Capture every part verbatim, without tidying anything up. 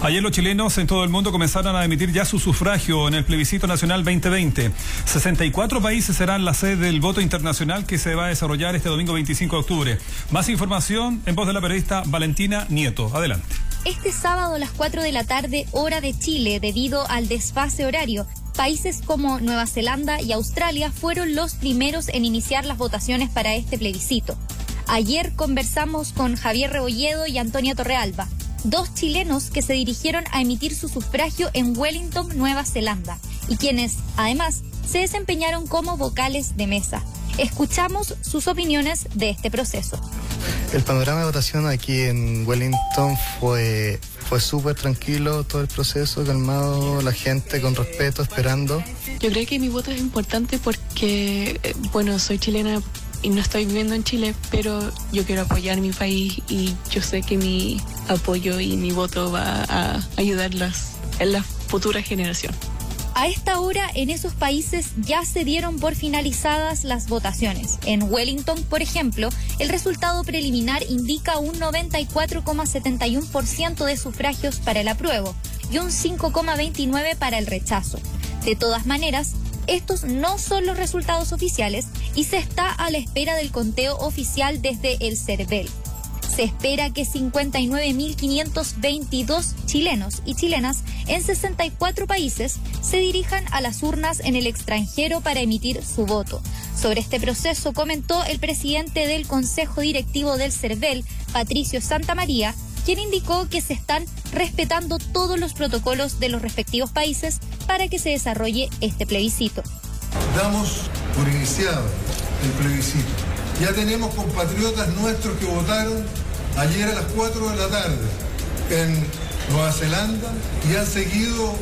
Ayer los chilenos en todo el mundo comenzaron a emitir ya su sufragio en el plebiscito nacional veinte veinte. sesenta y cuatro países serán la sede del voto internacional que se va a desarrollar este domingo veinticinco de octubre. Más información en voz de la periodista Valentina Nieto. Adelante. Este sábado a las cuatro de la tarde, hora de Chile, debido al desfase horario, países como Nueva Zelanda y Australia fueron los primeros en iniciar las votaciones para este plebiscito. Ayer conversamos con Javier Rebolledo y Antonia Torrealba, dos chilenos que se dirigieron a emitir su sufragio en Wellington, Nueva Zelanda, y quienes, además, se desempeñaron como vocales de mesa. Escuchamos sus opiniones de este proceso. El panorama de votación aquí en Wellington fue, fue súper tranquilo, todo el proceso, calmado, la gente con respeto, esperando. Yo creo que mi voto es importante porque, bueno, soy chilena y no estoy viviendo en Chile, pero yo quiero apoyar mi país y yo sé que mi apoyo y mi voto va a ayudarlas en la futura generación. A esta hora, en esos países ya se dieron por finalizadas las votaciones. En Wellington, por ejemplo, el resultado preliminar indica un noventa y cuatro coma setenta y uno por ciento de sufragios para el apruebo y un cinco coma veintinueve por ciento para el rechazo. De todas maneras, estos no son los resultados oficiales y se está a la espera del conteo oficial desde el CERVEL. Se espera que cincuenta y nueve mil quinientos veintidós chilenos y chilenas en sesenta y cuatro países se dirijan a las urnas en el extranjero para emitir su voto. Sobre este proceso comentó el presidente del Consejo Directivo del CERVEL, Patricio Santamaría, quien indicó que se están respetando todos los protocolos de los respectivos países para que se desarrolle este plebiscito. Damos por iniciado el plebiscito. Ya tenemos compatriotas nuestros que votaron ayer a las cuatro de la tarde en Nueva Zelanda y han seguido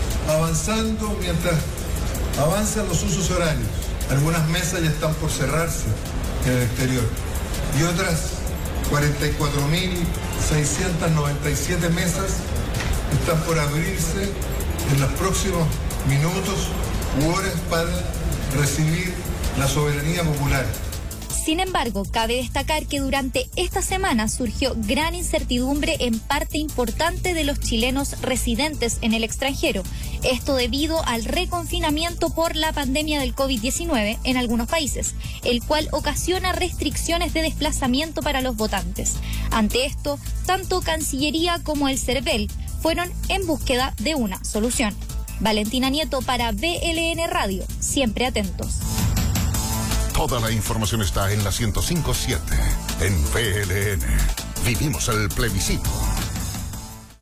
avanzando mientras avanzan los usos horarios. Algunas mesas ya están por cerrarse en el exterior y otras cuarenta y cuatro mil seiscientas noventa y siete mesas están por abrirse en los próximos minutos u horas para recibir la soberanía popular. Sin embargo, cabe destacar que durante esta semana surgió gran incertidumbre en parte importante de los chilenos residentes en el extranjero. Esto debido al reconfinamiento por la pandemia del COVID diecinueve en algunos países, el cual ocasiona restricciones de desplazamiento para los votantes. Ante esto, tanto Cancillería como el CERVEL fueron en búsqueda de una solución. Valentina Nieto para B L N Radio, siempre atentos. Toda la información está en la ciento cinco punto siete, en B L N. Vivimos el plebiscito.